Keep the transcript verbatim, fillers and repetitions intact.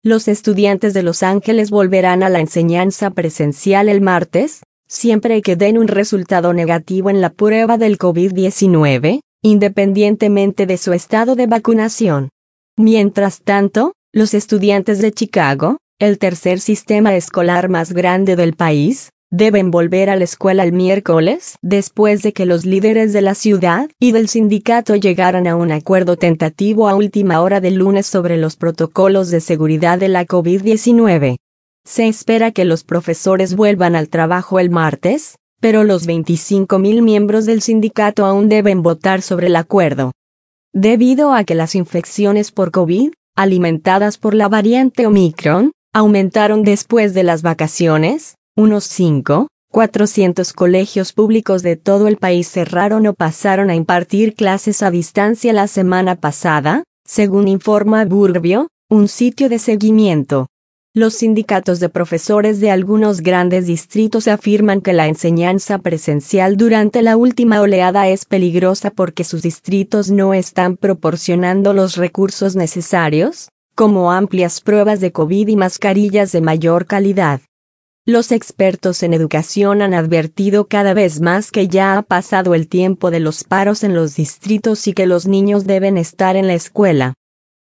Los estudiantes de Los Ángeles volverán a la enseñanza presencial el martes, siempre que den un resultado negativo en la prueba del COVID diecinueve, independientemente de su estado de vacunación. Mientras tanto, los estudiantes de Chicago, el tercer sistema escolar más grande del país, deben volver a la escuela el miércoles después de que los líderes de la ciudad y del sindicato llegaran a un acuerdo tentativo a última hora del lunes sobre los protocolos de seguridad de la COVID diecinueve. Se espera que los profesores vuelvan al trabajo el martes, pero los veinticinco mil miembros del sindicato aún deben votar sobre el acuerdo. Debido a que las infecciones por COVID, alimentadas por la variante Omicron, aumentaron después de las vacaciones, unos cinco mil cuatrocientos colegios públicos de todo el país cerraron o pasaron a impartir clases a distancia la semana pasada, según informa Burbio, un sitio de seguimiento. Los sindicatos de profesores de algunos grandes distritos afirman que la enseñanza presencial durante la última oleada es peligrosa porque sus distritos no están proporcionando los recursos necesarios, como amplias pruebas de COVID y mascarillas de mayor calidad. Los expertos en educación han advertido cada vez más que ya ha pasado el tiempo de los paros en los distritos y que los niños deben estar en la escuela.